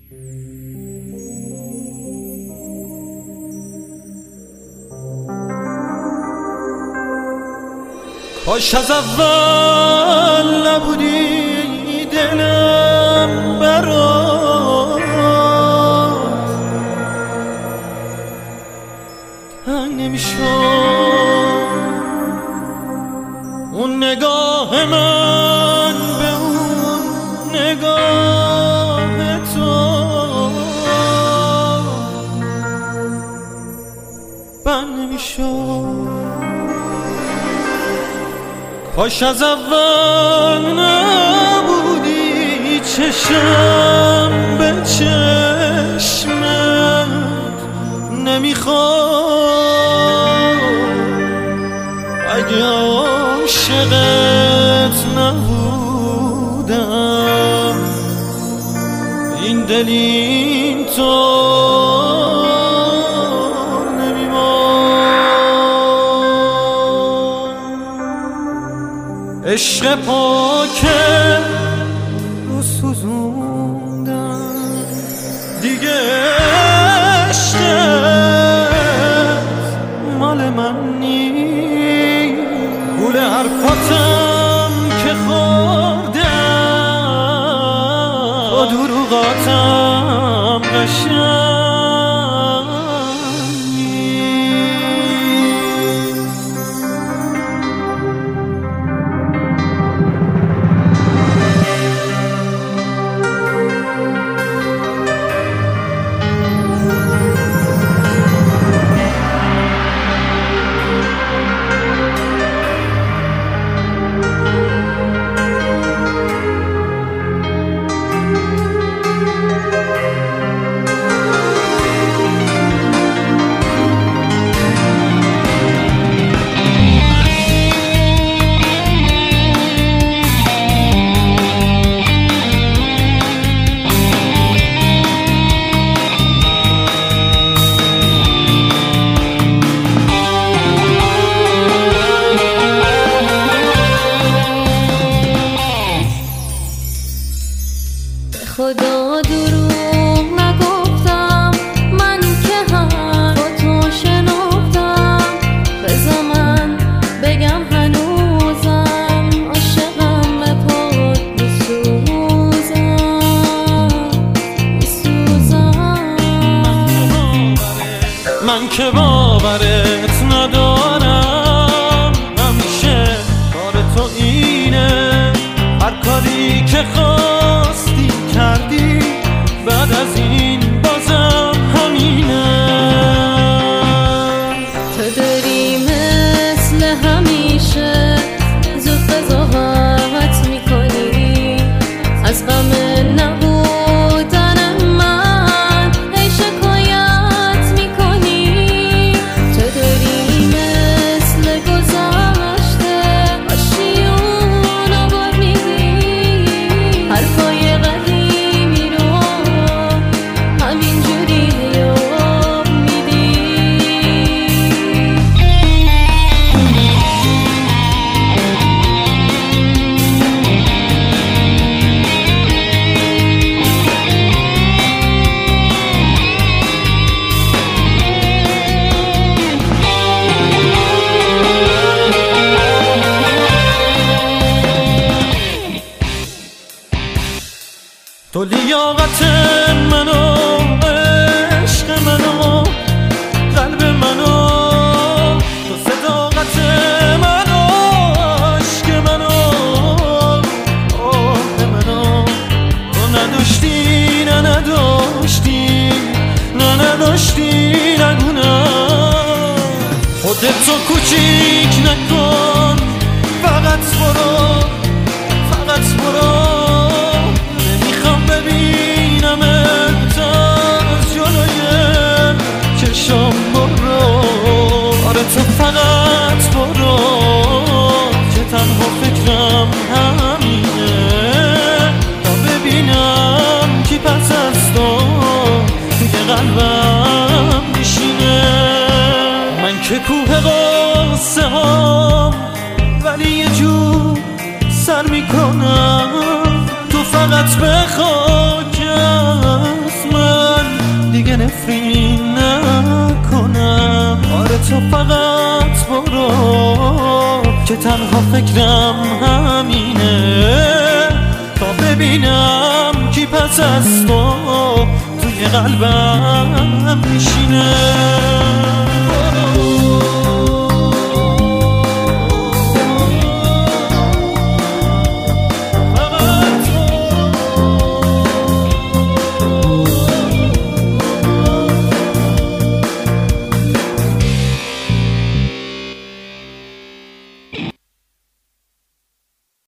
کاش از اول نبودی دلم برات تنگ نمیشد اون نگاه من به اون نگاه تو بند نمیشد. کاش از اول نبودی چشم به چشمت نمیخواد اگه عاشقت نبودم این دل این طور عشق پاکه رو سوزوندم دیگه عشقت مال من نیست. گول حرفاتم که خوردم با دروغاتم قشنگ خدا دروغ نگفتم من که هم با تو شناختم بذار من بگم هنوزم عاشقم به پات میسوزم من که باورت ندارم همیشه کار تو اینه هر کاری که خواستی کردی بعد از این بازم همینه تو داری مثل همیشه زود قضاوت میکنی از غم نبودن من هی شکایت میکنی تو داری مثل گذشته آشیونو بار میدی حرفای قدیمی رو همینجوری یاد میدی. تو لیاقت منو عشق منو قلب منو تو صداقت منو عشق منو آه منو تو نداشتی نه نداشتی نه نداشتی نگونم خودتو کوچیک نکن فقط برو فقط برو ببینمت از جلوی چشم برو آره تو فقط برو که تنها فکرم همینه تا ببینم کی پس از تو توی قلبم میشینه. من که کوه قصه ها ولی یه جور سر میکنم تو فقط به خاک که تنها فکرم همینه تا ببینم کی پس از تو توی قلبم میشینه.